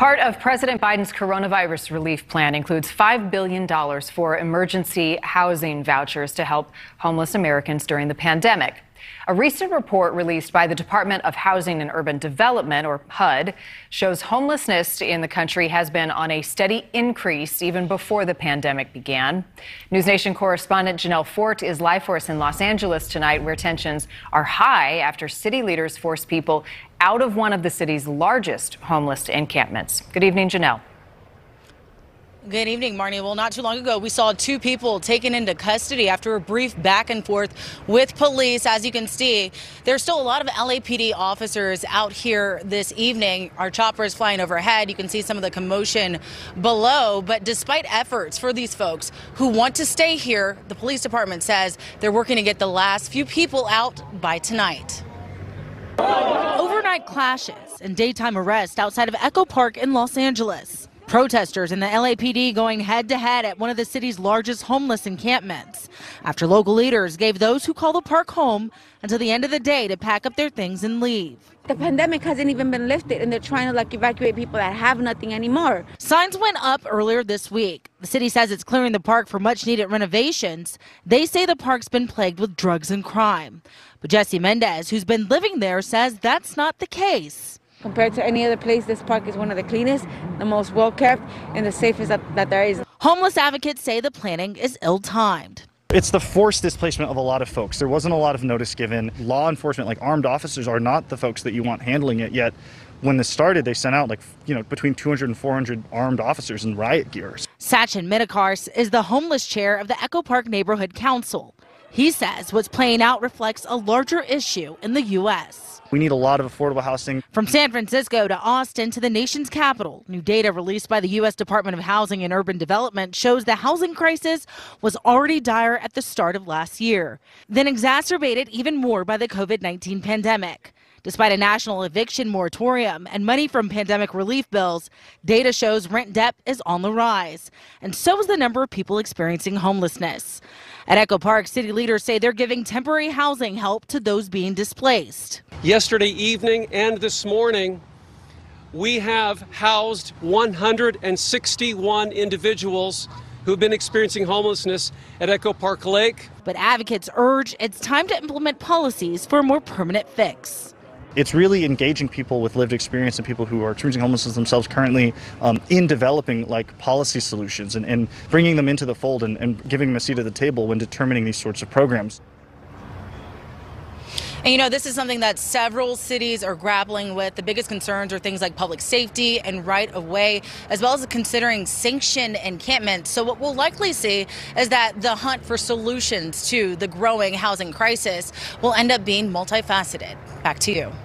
Part of President Biden's coronavirus relief plan includes $5 billion for emergency housing vouchers to help homeless Americans during the pandemic. A recent report released by the Department of Housing and Urban Development, or HUD, shows homelessness in the country has been on a steady increase even before the pandemic began. NewsNation correspondent Janelle Fort is live for us in Los Angeles tonight, where tensions are high after city leaders forced people out of one of the city's largest homeless encampments. Good evening, Janelle. Good evening, Marnie. Well, not too long ago, we saw two people taken into custody after a brief back and forth with police. As you can see, there's still a lot of LAPD officers out here this evening. Our chopper is flying overhead. You can see some of the commotion below. But despite efforts for these folks who want to stay here, the police department says they're working to get the last few people out by tonight. Overnight clashes and daytime arrests outside of Echo Park in Los Angeles. Protesters and the LAPD going head-to-head at one of the city's largest homeless encampments after local leaders gave those who call the park home until the end of the day to pack up their things and leave. The pandemic hasn't even been lifted, and they're trying to evacuate people that have nothing anymore. Signs went up earlier this week. The city says it's clearing the park for much-needed renovations. They say the park's been plagued with drugs and crime. But Jesse Mendez, who's been living there, says that's not the case. Compared to any other place, this park is one of the cleanest, the most well-kept, and the safest that there is. Homeless advocates say the planning is ill-timed. It's the forced displacement of a lot of folks. There wasn't a lot of notice given. Law enforcement, like armed officers, are not the folks that you want handling it. Yet, when this started, they sent out between 200 and 400 armed officers in riot gear. Sachin Midikars is the homeless chair of the Echo Park Neighborhood Council. He says what's playing out reflects a larger issue in the U.S. We need a lot of affordable housing. From San Francisco to Austin to the nation's capital, new data released by the U.S. Department of Housing and Urban Development shows the housing crisis was already dire at the start of last year, then exacerbated even more by the COVID-19 pandemic. Despite a national eviction moratorium and money from pandemic relief bills, data shows rent debt is on the rise, and so is the number of people experiencing homelessness. At Echo Park, city leaders say they're giving temporary housing help to those being displaced. Yesterday evening and this morning, we have housed 161 individuals who've been experiencing homelessness at Echo Park Lake. But advocates urge it's time to implement policies for a more permanent fix. It's really engaging people with lived experience and people who are experiencing homelessness themselves currently in developing policy solutions and bringing them into the fold and giving them a seat at the table when determining these sorts of programs. And this is something that several cities are grappling with. The biggest concerns are things like public safety and right of way, as well as considering sanctioned encampments. So what we'll likely see is that the hunt for solutions to the growing housing crisis will end up being multifaceted. Back to you.